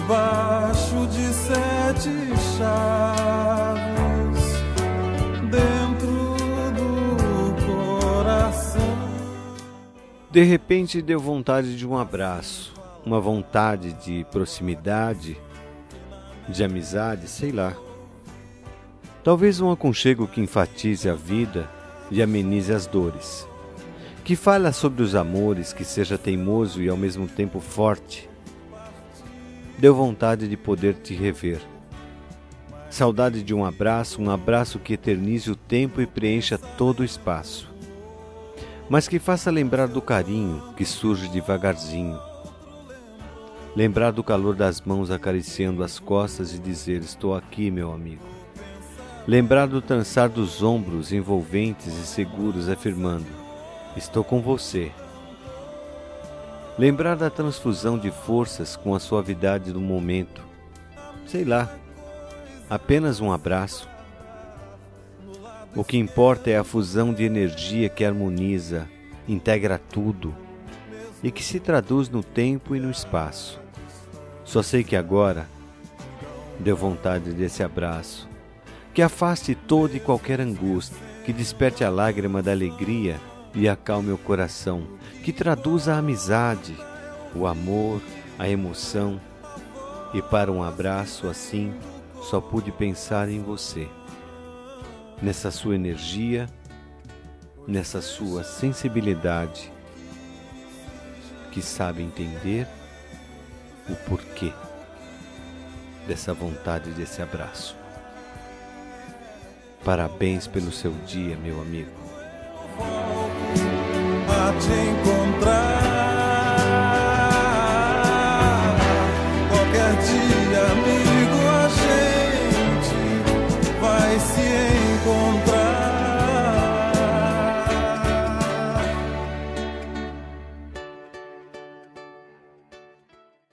debaixo de 7 chaves, dentro do coração. De repente deu vontade de um abraço, uma vontade de proximidade, de amizade, sei lá. Talvez um aconchego que enfatize a vida e amenize as dores. Que fala sobre os amores, que seja teimoso e ao mesmo tempo forte. Deu vontade de poder te rever. Saudade de um abraço que eternize o tempo e preencha todo o espaço. Mas que faça lembrar do carinho que surge devagarzinho. Lembrar do calor das mãos acariciando as costas e dizer: estou aqui, meu amigo. Lembrar do trançar dos ombros envolventes e seguros afirmando: estou com você. Lembrar da transfusão de forças com a suavidade do momento. Sei lá, apenas um abraço. O que importa é a fusão de energia que harmoniza, integra tudo e que se traduz no tempo e no espaço. Só sei que agora deu vontade desse abraço, que afaste toda e qualquer angústia, que desperte a lágrima da alegria e acalme o coração, que traduza a amizade, o amor, a emoção. E para um abraço assim, só pude pensar em você, nessa sua energia, nessa sua sensibilidade, que sabe entender o porquê dessa vontade desse abraço. Parabéns pelo seu dia, meu amigo. A te